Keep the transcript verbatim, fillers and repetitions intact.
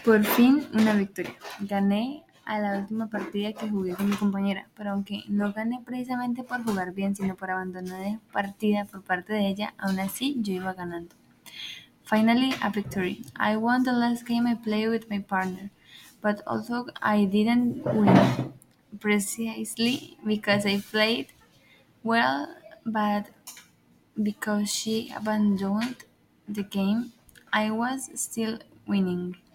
Por fin una victoria. Gané a la última partida que jugué con mi compañera, pero aunque no gané precisamente por jugar bien, sino por abandonar la partida por parte de ella, aún así yo iba ganando. Finally, a victory. I won the last game I played with my partner, but also I didn't win precisely because I played well, but because she abandoned the game, I was still winning.